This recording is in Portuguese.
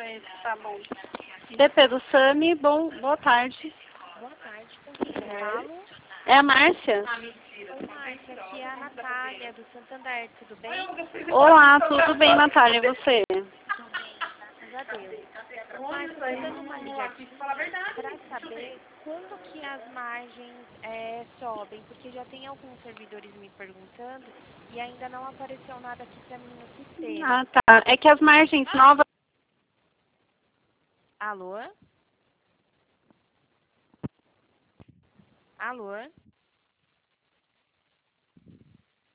esse, tá bom. DP do Sami, boa tarde. Boa tarde, com quem eu falo? É a Márcia? Oi, Márcia, aqui é a Natália, do Santander, tudo bem? Olá, tudo bem, Natália, e você? Tudo bem, graças a Deus. Ô, Márcia, eu tô dando uma ligadinha para saber quando que as margens sobem, porque já tem alguns servidores me perguntando e ainda não apareceu nada aqui para mim no sistema. Ah, tá. É que as margens novas... Alô? Alô?